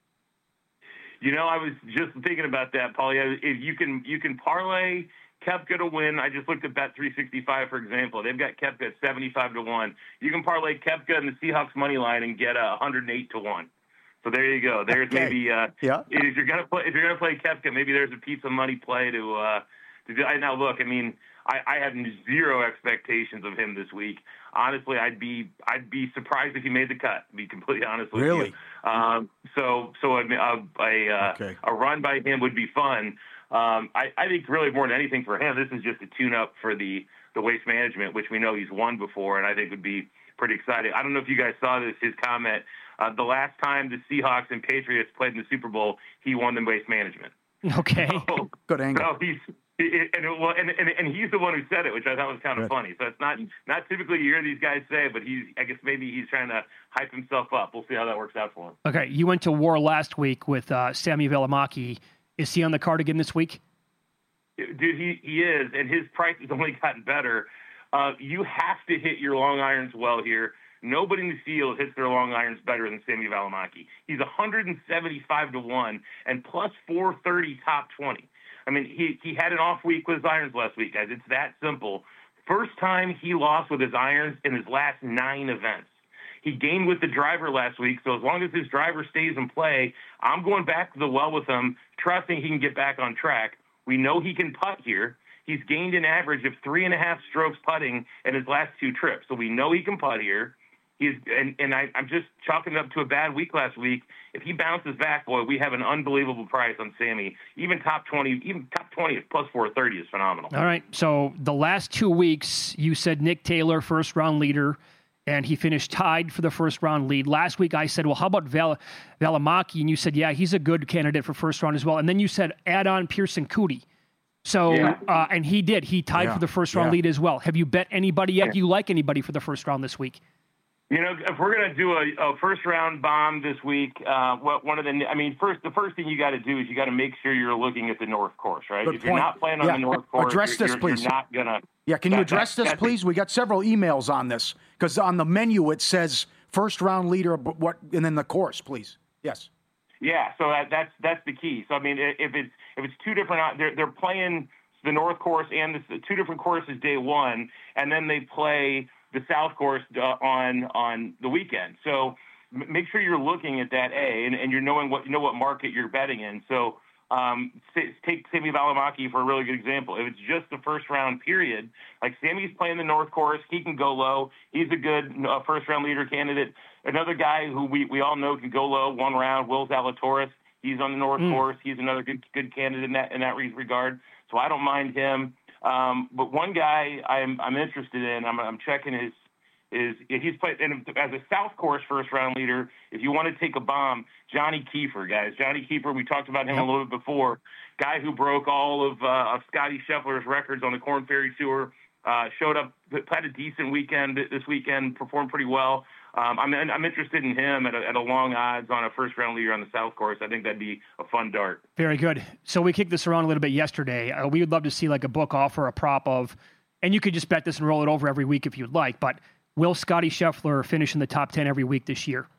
[SPEAKER 5] You know, I was just thinking about that, Paulie. If you can you can parlay Koepka to win. I just looked at Bet three sixty-five, for example. They've got Koepka at seventy-five to one. You can parlay Koepka and the Seahawks money line and get a one hundred eight to one. So there you go. There's okay. maybe uh,
[SPEAKER 4] yeah.
[SPEAKER 5] if you're gonna play if you're gonna play Koepka, maybe there's a piece of money play to uh, to do. Now look, I mean, I, I have zero expectations of him this week. Honestly, I'd be I'd be surprised if he made the cut. To be completely honest with
[SPEAKER 4] really?
[SPEAKER 5] you. Um, so so a a, a, uh,
[SPEAKER 4] okay.
[SPEAKER 5] a run by him would be fun. Um, I, I think really more than anything for him, this is just a tune-up for the, the Waste Management, which we know he's won before, and I think would be pretty exciting. I don't know if you guys saw this, his comment. Uh, the last time the Seahawks and Patriots played in the Super Bowl, he won the Waste Management.
[SPEAKER 3] Okay.
[SPEAKER 5] So,
[SPEAKER 4] good angle.
[SPEAKER 5] So he's, and, it, well, and, and, and he's the one who said it, which I thought was kind of
[SPEAKER 4] good.
[SPEAKER 5] funny. So it's not not typically you hear these guys say it, but he's I guess maybe he's trying to hype himself up. We'll see how that works out for him.
[SPEAKER 3] Okay, you went to war last week with uh, Sami Välimäki. Is he on the card again this week?
[SPEAKER 5] Dude, he, he is, and his price has only gotten better. Uh, you have to hit your long irons well here. Nobody in the field hits their long irons better than Sami Välimäki. He's one seventy-five to one and plus four thirty top twenty. I mean, he, he had an off week with his irons last week, guys. It's that simple. First time he lost with his irons in his last nine events. He gained with the driver last week, so as long as his driver stays in play, I'm going back to the well with him, trusting he can get back on track. We know he can putt here. He's gained an average of three and a half strokes putting in his last two trips, so we know he can putt here. He's and, and I, I'm just chalking it up to a bad week last week. If he bounces back, boy, we have an unbelievable price on Sammy. Even top twenty, even top twenty at plus four thirty is phenomenal.
[SPEAKER 3] All right. So the last two weeks, you said Nick Taylor, first round leader, and he finished tied for the first round lead. Last week, I said, well, how about Val- Valimaki? And you said, yeah, he's a good candidate for first round as well. And then you said, add on Pearson Coody. So,
[SPEAKER 5] Yeah.
[SPEAKER 3] uh, and he did. He tied
[SPEAKER 4] Yeah.
[SPEAKER 3] for the first round
[SPEAKER 4] Yeah.
[SPEAKER 3] lead as well. Have you bet anybody yet?
[SPEAKER 5] Yeah.
[SPEAKER 3] Do you like anybody for the first round this week?
[SPEAKER 5] You know, if we're going to do a, a first round bomb this week, uh, what one of the, I mean, first, the first thing you got to do is you got to make sure you're looking at the North Course, right?
[SPEAKER 4] Good
[SPEAKER 5] if you're
[SPEAKER 4] point.
[SPEAKER 5] not playing on
[SPEAKER 4] Yeah.
[SPEAKER 5] the North Course,
[SPEAKER 4] Address
[SPEAKER 5] you're,
[SPEAKER 4] this,
[SPEAKER 5] you're,
[SPEAKER 4] please.
[SPEAKER 5] you're not going to.
[SPEAKER 4] Yeah, can you
[SPEAKER 5] that-
[SPEAKER 4] address
[SPEAKER 5] that-
[SPEAKER 4] this,
[SPEAKER 5] that's
[SPEAKER 4] please? We got several emails on this because on the menu it says first round leader, but what, and then the course, please. Yes.
[SPEAKER 5] Yeah, so that, that's that's the key. So I mean, if it's if it's two different, they're they're playing the North Course and the two different courses day one, and then they play the South Course uh, on on the weekend. So m- make sure you're looking at that A, and, and you're knowing what you know what market you're betting in. So um, say, take Sammy Valimaki for a really good example. If it's just the first round period, like Sammy's playing the North Course, he can go low. He's a good uh, first round leader candidate. Another guy who we, we all know can go low one round, Will Zalatoris. He's on the North
[SPEAKER 3] Mm.
[SPEAKER 5] Course. He's another good good candidate in that in that regard. So I don't mind him. Um, but one guy I'm I'm interested in. I'm I'm checking his is he's played and as a South Course first round leader. If you want to take a bomb, Johnny Kiefer, guys. Johnny Kiefer. We talked about him a little bit before. Guy who broke all of uh, of Scotty Scheffler's records on the Korn Ferry Tour. Uh, showed up, had a decent weekend this weekend. Performed pretty well. Um, I'm I'm interested in him at a, at a long odds on a first round leader on the South Course. I think that'd be a fun dart.
[SPEAKER 3] Very good. So we kicked this around a little bit yesterday. Uh, we would love to see like a book offer, a prop of, and you could just bet this and roll it over every week if you'd like. But will Scotty Scheffler finish in the top ten every week this year?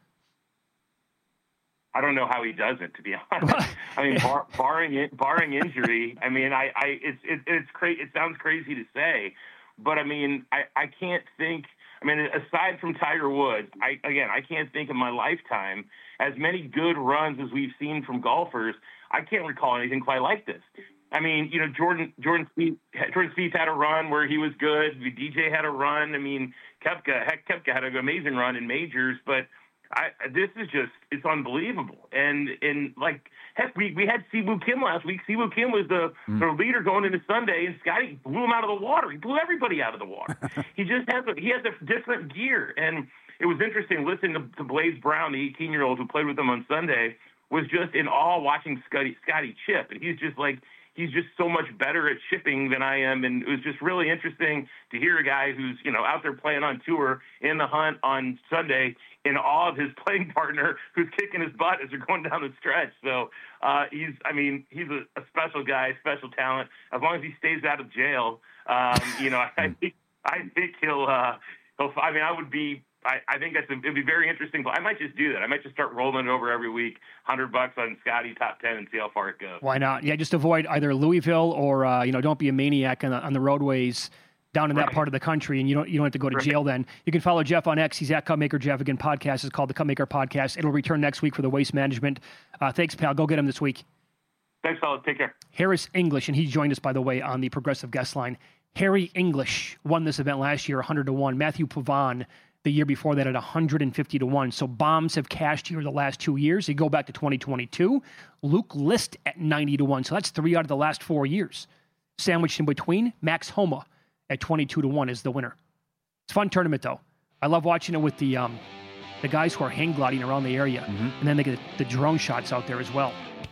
[SPEAKER 5] I don't know how he does it, to be honest. I mean, bar, barring barring injury, I mean, I, I it's it, it's cra- It sounds crazy to say, but I mean, I, I can't think. I mean, aside from Tiger Woods, I again, I can't think in my lifetime as many good runs as we've seen from golfers. I can't recall anything quite like this. I mean, you know, Jordan Jordan Spieth, Jordan Spieth had a run where he was good. D J had a run. I mean, Koepka, heck, Koepka had an amazing run in majors, but I, this is just, it's unbelievable. And, and like, heck, we, we had Siwoo Kim last week. Siwoo Kim was the, mm. the leader going into Sunday, and Scotty blew him out of the water. He blew everybody out of the water. he just has a, he has a different gear. And it was interesting listening to, to Blaze Brown, the eighteen-year-old who played with him on Sunday, was just in awe watching Scotty, Scotty chip. And he's just like, he's just so much better at chipping than I am. And it was just really interesting to hear a guy who's, you know, out there playing on tour in the hunt on Sunday in awe of his playing partner who's kicking his butt as they're going down the stretch. So uh, he's, I mean, he's a, a special guy, special talent. As long as he stays out of jail, um, you know, I think, I think he'll, uh, he'll, I mean, I would be, I, I think that's a, it'd be very interesting. I might just do that. I might just start rolling it over every week, hundred bucks on Scotty top ten, and see how far it goes.
[SPEAKER 3] Why not? Yeah, just avoid either Louisville or uh, you know, don't be a maniac on the, on the roadways down in
[SPEAKER 5] Right.
[SPEAKER 3] that part of the country, and you don't you don't have to go to
[SPEAKER 5] Right.
[SPEAKER 3] jail. Then you can follow Jeff on X. He's at Cupmaker Jeff. Again, podcast is called the Cupmaker Podcast. It'll return next week for the Waste Management. Uh, thanks, pal. Go get him this week.
[SPEAKER 5] Thanks, fellas. Take care.
[SPEAKER 3] Harris English, and he joined us, by the way, on the Progressive Guest Line. Harry English won this event last year, one hundred to one. Matthew Pavon the year before that at one hundred fifty to one. So bombs have cashed here the last two years. You go back to twenty twenty-two. Luke List at ninety to one. So that's three out of the last four years. Sandwiched in between, Max Homa at twenty-two to one is the winner. It's a fun tournament, though. I love watching it with the um, the guys who are hang gliding around the area. Mm-hmm. And then they get the drone shots out there as well.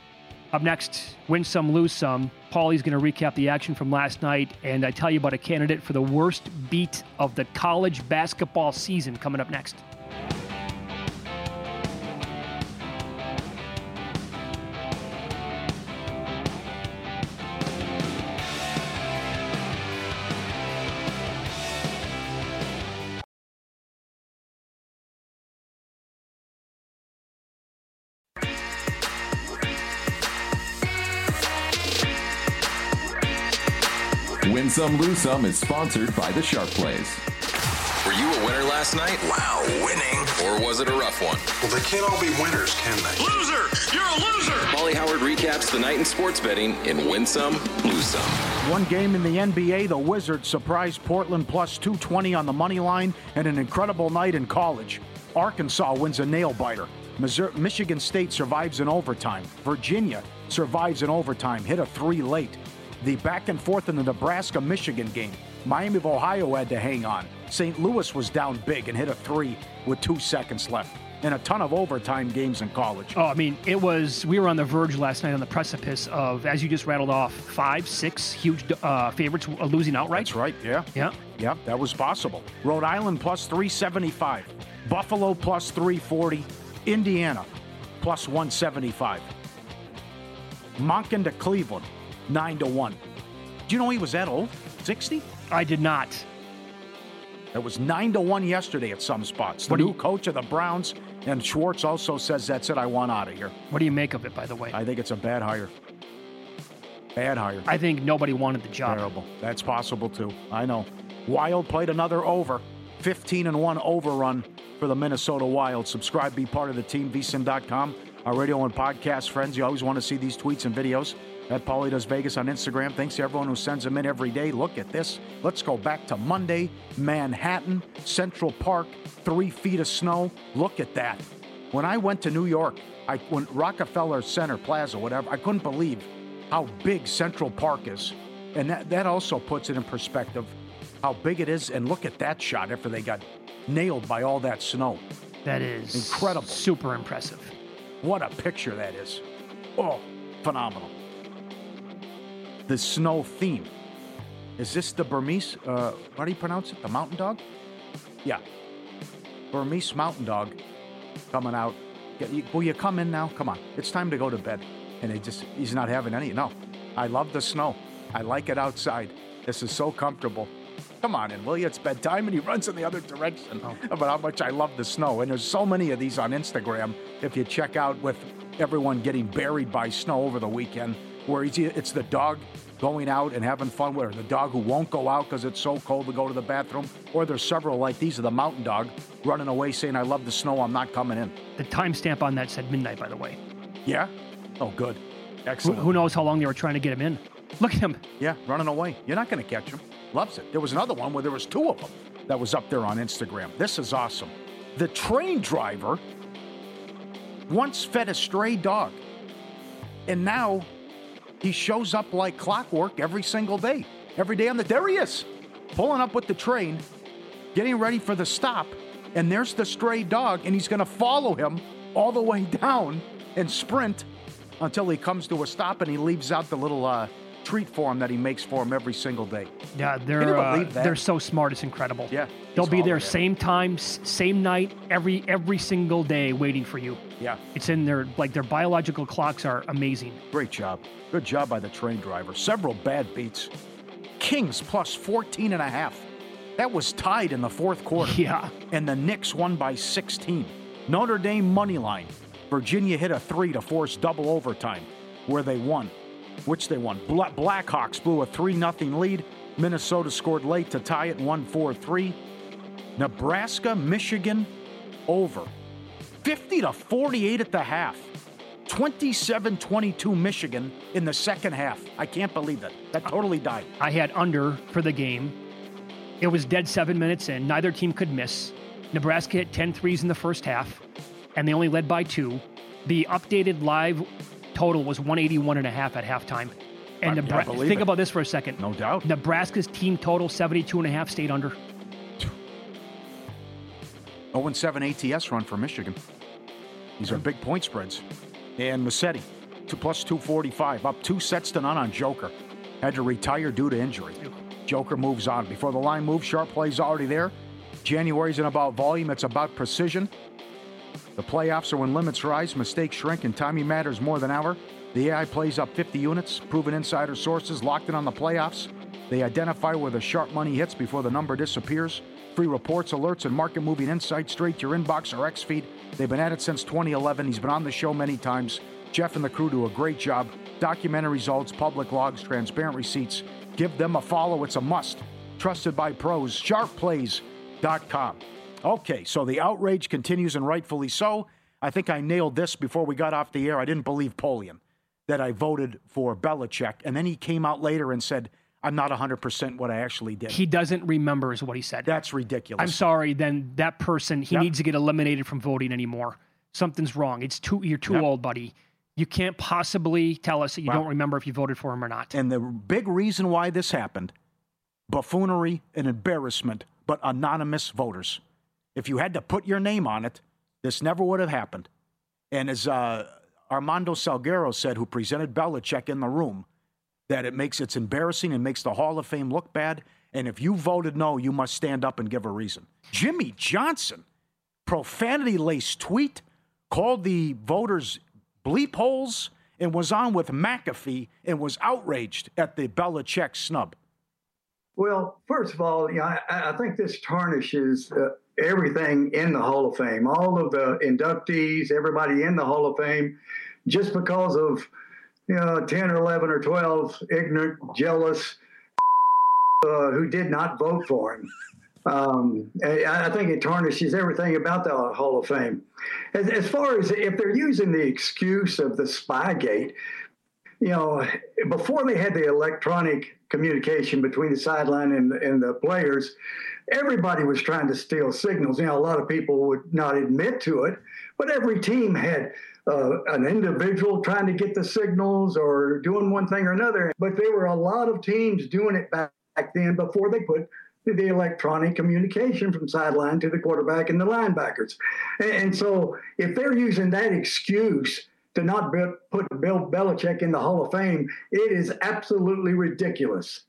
[SPEAKER 3] Up next, win some, lose some. Paulie's going to recap the action from last night, and I tell you about a candidate for the worst beat of the college basketball season coming up next.
[SPEAKER 6] Win Some, Lose Some is sponsored by the Sharp Plays.
[SPEAKER 2] Were you
[SPEAKER 6] winner last night?
[SPEAKER 1] Wow, winning.
[SPEAKER 6] Or was it a rough one?
[SPEAKER 7] Well, they can't all be winners, can they?
[SPEAKER 2] Loser! You're a loser!
[SPEAKER 6] Paulie Howard recaps the night in sports betting in Win Some, Lose Some.
[SPEAKER 4] One game in the N B A, the Wizards surprised Portland plus two twenty on the money line, and an incredible night in college. Arkansas wins a nail-biter. Missouri, Michigan State survives in overtime. Virginia survives in overtime, hit a three late. The back and forth in the Nebraska-Michigan game. Miami of Ohio had to hang on. Saint Louis was down big and hit a three with two seconds left. And a ton of overtime games in college.
[SPEAKER 3] Oh, I mean, it was, we were on the verge last night on the precipice of, as you just rattled off, five, six huge uh, favorites uh, losing outright.
[SPEAKER 4] That's right, yeah.
[SPEAKER 3] Yeah.
[SPEAKER 4] Yeah, that was possible. Rhode Island plus three seventy-five. Buffalo plus three forty. Indiana plus one seventy-five. Monken to Cleveland, nine to one. Do you know he was that old? sixty?
[SPEAKER 3] I did not.
[SPEAKER 4] It was nine to one yesterday at some spots. The
[SPEAKER 3] What do
[SPEAKER 4] new
[SPEAKER 3] you-
[SPEAKER 4] coach of the Browns, and Schwartz also says, that's it, I want out of here.
[SPEAKER 3] What do you make of it, by the way?
[SPEAKER 4] I think it's a bad hire. Bad hire.
[SPEAKER 3] I think nobody wanted the job.
[SPEAKER 4] Terrible. That's possible, too. I know. Wild played another over. fifteen and one overrun for the Minnesota Wild. Subscribe, be part of the team, V S I N dot com. Our radio and podcast friends, you always want to see these tweets and videos. At Paulie Does Vegas on Instagram. Thanks to everyone who sends them in every day. Look at this. Let's go back to Monday. Manhattan, Central Park, three feet of snow. Look at that. When I went to New York, I when Rockefeller Center Plaza, whatever, I couldn't believe how big Central Park is. And that, that also puts it in perspective, how big it is. And look at that shot after they got nailed by all that snow.
[SPEAKER 3] That is
[SPEAKER 4] Incredible.
[SPEAKER 3] Super impressive.
[SPEAKER 4] What a picture that is. Oh, phenomenal. The snow theme. Is this the Burmese, uh, how do you pronounce it? The mountain dog? Yeah. Burmese mountain dog coming out. Get- you- Will you come in now? Come on. It's time to go to bed. And he just, he's not having any. No. I love the snow. I like it outside. This is so comfortable. Come on in, will you? It's bedtime, and he runs in the other direction about how much I love the snow. And there's so many of these on Instagram, if you check out, with everyone getting buried by snow over the weekend, where it's it's the dog going out and having fun with her, the dog who won't go out because it's so cold to go to the bathroom, or there's several like these of the mountain dog running away saying, I love the snow, I'm not coming in.
[SPEAKER 3] The timestamp on that said midnight, by the way.
[SPEAKER 4] Yeah? Oh, good.
[SPEAKER 3] Who,
[SPEAKER 4] Excellent.
[SPEAKER 3] who knows how long they were trying to get him in? Look at him.
[SPEAKER 4] Yeah, running away. You're not going to catch him. Loves it. There was another one where there was two of them that was up there on Instagram. This is awesome. The train driver once fed a stray dog, and now he shows up like clockwork every single day. Every day on the... There he is, pulling up with the train, getting ready for the stop, and there's the stray dog, and he's going to follow him all the way down and sprint until he comes to a stop, and he leaves out the little uh, treat for him that he makes for him every single day.
[SPEAKER 3] Yeah,
[SPEAKER 4] Can
[SPEAKER 3] they're
[SPEAKER 4] you
[SPEAKER 3] uh,
[SPEAKER 4] believe that?
[SPEAKER 3] they're so smart. It's incredible.
[SPEAKER 4] Yeah,
[SPEAKER 3] they'll
[SPEAKER 4] it's
[SPEAKER 3] be
[SPEAKER 4] all
[SPEAKER 3] there
[SPEAKER 4] of that.
[SPEAKER 3] same time, s- same night, every every single day, waiting for you.
[SPEAKER 4] Yeah,
[SPEAKER 3] It's in their like their biological clocks are amazing.
[SPEAKER 4] great job. Good job by the train driver. Several bad beats. Kings plus fourteen and a half. That was tied in the fourth quarter.
[SPEAKER 3] Yeah.
[SPEAKER 4] And the Knicks won by sixteen. Notre Dame money line. Virginia hit a three to force double overtime, where they won, which they won. Bla- Blackhawks blew a three nothing lead. Minnesota scored late to tie it, one four three. Nebraska, Michigan, over. fifty to forty-eight at the half. twenty-seven twenty-two Michigan in the second half. I can't believe that. That totally died.
[SPEAKER 3] I had under for the game. It was dead seven minutes in. Neither team could miss. Nebraska hit ten threes in the first half, and they only led by two. The updated live total was one eighty-one and a half at halftime. And
[SPEAKER 4] I- I
[SPEAKER 3] Nebra-
[SPEAKER 4] believe
[SPEAKER 3] think
[SPEAKER 4] it.
[SPEAKER 3] about this for a second.
[SPEAKER 4] No doubt.
[SPEAKER 3] Nebraska's team total seventy-two and a half stayed under.
[SPEAKER 4] oh and seven A T S run for Michigan. These are big point spreads. And Musetti, two plus two forty-five, up two sets to none on Joker. Had to retire due to injury. Joker moves on. Before the line moves, sharp play's already there. January's in about volume, it's about precision. The playoffs are when limits rise, mistakes shrink, and timing matters more than ever. The A I plays up fifty units, proven insider sources, locked in on the playoffs. They identify where the sharp money hits before the number disappears. Free reports, alerts, and market-moving insights straight to your inbox or X-Feed. They've been at it since twenty eleven. He's been on the show many times. Jeff and the crew do a great job. Documented results, public logs, transparent receipts. Give them a follow. It's a must. Trusted by pros. Sharp plays. dot com. Okay, so the outrage continues, and rightfully so. I think I nailed this before we got off the air. I didn't believe Polian that I voted for Belichick, and then he came out later and said, I'm not one hundred percent what I actually did.
[SPEAKER 3] He doesn't remember is what he said.
[SPEAKER 4] That's ridiculous.
[SPEAKER 3] I'm sorry, then that person, he
[SPEAKER 4] Yep.
[SPEAKER 3] needs to get eliminated from voting anymore. Something's wrong. It's too You're too
[SPEAKER 4] Yep.
[SPEAKER 3] old, buddy. You can't possibly tell us that you
[SPEAKER 4] Wow.
[SPEAKER 3] don't remember if you voted for him or not.
[SPEAKER 4] And the big reason why this happened, buffoonery and embarrassment, but anonymous voters. If you had to put your name on it, this never would have happened. And as uh, Armando Salguero said, who presented Belichick in the room, that it makes it's embarrassing and makes the Hall of Fame look bad. And if you voted no, you must stand up and give a reason. Jimmy Johnson, profanity-laced tweet, called the voters bleep holes, and was on with McAfee and was outraged at the Belichick snub.
[SPEAKER 8] Well, first of all, you know, I, I think this tarnishes uh, everything in the Hall of Fame, all of the inductees, everybody in the Hall of Fame, just because of, you know, ten or eleven or twelve ignorant, jealous uh, who did not vote for him. Um, I, I think it tarnishes everything about the Hall of Fame. As, as far as if they're using the excuse of the Spygate, you know, before they had the electronic communication between the sideline and, and the players, everybody was trying to steal signals. You know, a lot of people would not admit to it, but every team had uh, an individual trying to get the signals or doing one thing or another. But there were a lot of teams doing it back, back then before they put the electronic communication from sideline to the quarterback and the linebackers. And, and so if they're using that excuse to not be, put Bill Belichick in the Hall of Fame, it is absolutely ridiculous.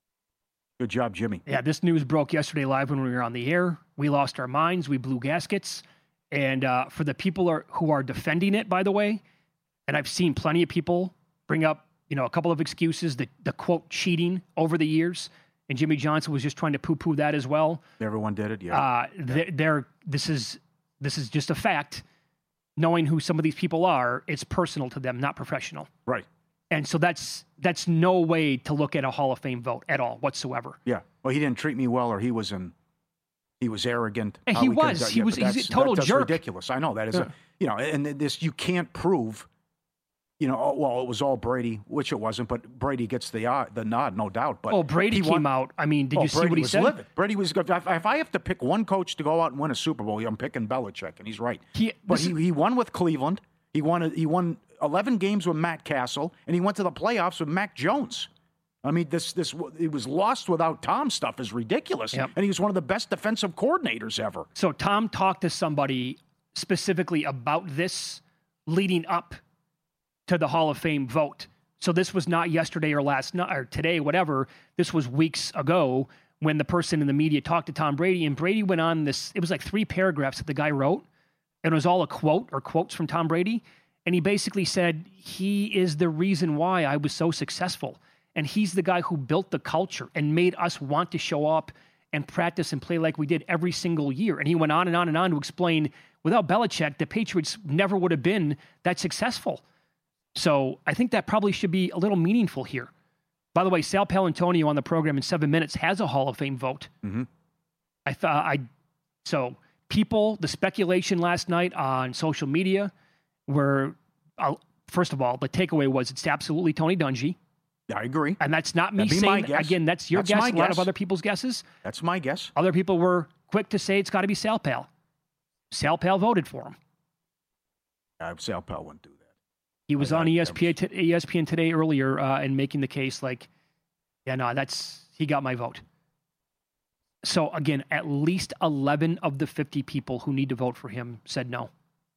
[SPEAKER 4] Good job, Jimmy.
[SPEAKER 3] Yeah, this news broke yesterday live when we were on the air. We lost our minds. We blew gaskets. And uh, for the people are, who are defending it, by the way, and I've seen plenty of people bring up, you know, a couple of excuses, the, the quote, cheating over the years. And Jimmy Johnson was just trying to poo-poo that as well.
[SPEAKER 4] Everyone did it, yeah.
[SPEAKER 3] Uh, they're, they're, this is this is just a fact. Knowing who some of these people are, it's personal to them, not professional.
[SPEAKER 4] Right.
[SPEAKER 3] And so that's that's no way to look at a Hall of Fame vote at all whatsoever.
[SPEAKER 4] Yeah. Well, he didn't treat me well, or he was in, he was arrogant.
[SPEAKER 3] And
[SPEAKER 4] How
[SPEAKER 3] he
[SPEAKER 4] we could-
[SPEAKER 3] was. He
[SPEAKER 4] yeah,
[SPEAKER 3] was.
[SPEAKER 4] but
[SPEAKER 3] He's
[SPEAKER 4] that's-
[SPEAKER 3] a total
[SPEAKER 4] that- that's
[SPEAKER 3] jerk.
[SPEAKER 4] ridiculous. I know that is,
[SPEAKER 3] Yeah.
[SPEAKER 4] a, you know, and this you can't prove. You know, well, it was all Brady, which it wasn't, but Brady gets the uh, the nod, no doubt. But
[SPEAKER 3] Oh, Brady
[SPEAKER 4] he
[SPEAKER 3] came
[SPEAKER 4] won-
[SPEAKER 3] out. I mean, did
[SPEAKER 4] Oh,
[SPEAKER 3] you see
[SPEAKER 4] Brady
[SPEAKER 3] what he
[SPEAKER 4] was
[SPEAKER 3] said?
[SPEAKER 4] livid. Brady was good. If, if I have to pick one coach to go out and win a Super Bowl, I'm picking Belichick, and he's right.
[SPEAKER 3] He-
[SPEAKER 4] but
[SPEAKER 3] this
[SPEAKER 4] he, he won with Cleveland. He won. He won eleven games with Matt Castle, and he went to the playoffs with Mac Jones. I mean, this this he was lost without Tom stuff is ridiculous,
[SPEAKER 3] Yep.
[SPEAKER 4] and he was one of the best defensive coordinators ever.
[SPEAKER 3] So Tom talked to somebody specifically about this leading up to the Hall of Fame vote. So this was not yesterday or last night or today, whatever. This was weeks ago when the person in the media talked to Tom Brady, and Brady went on this. It was like three paragraphs that the guy wrote, and it was all a quote or quotes from Tom Brady. And he basically said, he is the reason why I was so successful. And he's the guy who built the culture and made us want to show up and practice and play like we did every single year. And he went on and on and on to explain, without Belichick, the Patriots never would have been that successful. So I think that probably should be a little meaningful here. By the way, Sal Palantonio on the program in seven minutes has a Hall of Fame vote.
[SPEAKER 4] Mm-hmm.
[SPEAKER 3] I thought I, so people, the speculation last night on social media were, uh, first of all, the takeaway was it's absolutely Tony Dungy.
[SPEAKER 4] Yeah, I agree.
[SPEAKER 3] And that's not me
[SPEAKER 4] That'd be my
[SPEAKER 3] saying,
[SPEAKER 4] guess.
[SPEAKER 3] again, that's your
[SPEAKER 4] That's
[SPEAKER 3] guess,
[SPEAKER 4] my
[SPEAKER 3] a lot of
[SPEAKER 4] guess.
[SPEAKER 3] other people's guesses.
[SPEAKER 4] That's my guess.
[SPEAKER 3] Other people were quick to say it's got to be Sal Pal. Sal Pal voted for him.
[SPEAKER 4] Uh, Sal Pal wouldn't do that.
[SPEAKER 3] He was
[SPEAKER 4] I-
[SPEAKER 3] on
[SPEAKER 4] I-
[SPEAKER 3] E S P N, t- E S P N today earlier uh, and making the case like, yeah, no, that's, he got my vote. So again, at least eleven of the fifty people who need to vote for him said no.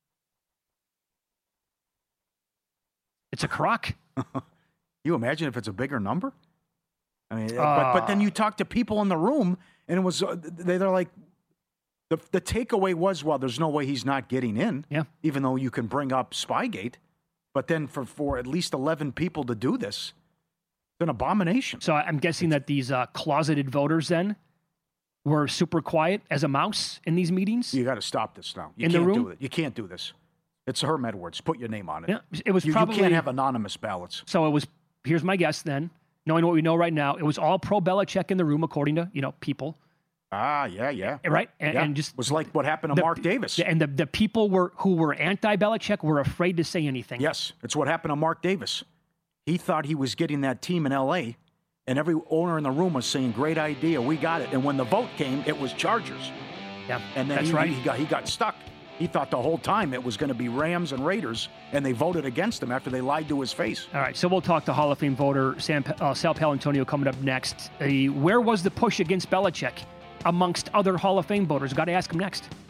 [SPEAKER 3] It's a crock.
[SPEAKER 4] You imagine if it's a bigger number? I mean,
[SPEAKER 3] Uh,
[SPEAKER 4] but, but then you talk to people in the room, and it was uh, they, they're like, the the takeaway was, well, there's no way he's not getting in.
[SPEAKER 3] Yeah.
[SPEAKER 4] Even though you can bring up Spygate, but then for for at least eleven people to do this, it's an abomination.
[SPEAKER 3] So I'm guessing that these uh, closeted voters then were super quiet as a mouse in these meetings.
[SPEAKER 4] You got to stop this now. You
[SPEAKER 3] In the
[SPEAKER 4] can't
[SPEAKER 3] room?
[SPEAKER 4] do it. You can't do this. It's Herm Edwards. Put your name on it.
[SPEAKER 3] Yeah, it was
[SPEAKER 4] you,
[SPEAKER 3] probably.
[SPEAKER 4] you can't have anonymous ballots.
[SPEAKER 3] So it was. Here's my guess then. Knowing what we know right now, it was all pro Belichick in the room, according to you know people.
[SPEAKER 4] Ah, yeah, yeah.
[SPEAKER 3] Right? And,
[SPEAKER 4] yeah.
[SPEAKER 3] and just
[SPEAKER 4] it was like what happened to
[SPEAKER 3] the,
[SPEAKER 4] Mark Davis.
[SPEAKER 3] And the, the people were who were anti-Belichick were afraid to say anything.
[SPEAKER 4] Yes, it's what happened to Mark Davis. He thought he was getting that team in L A, and every owner in the room was saying, great idea, we got it. And when the vote came, it was Chargers.
[SPEAKER 3] Yeah,
[SPEAKER 4] and then
[SPEAKER 3] that's
[SPEAKER 4] he,
[SPEAKER 3] right.
[SPEAKER 4] he, got, he got stuck. He thought the whole time it was going to be Rams and Raiders, and they voted against him after they lied to his face.
[SPEAKER 3] All right, so we'll talk to Hall of Fame voter Sam, uh, Sal Paolantonio coming up next. Uh, where was the push against Belichick amongst other Hall of Fame voters? Got to ask him next.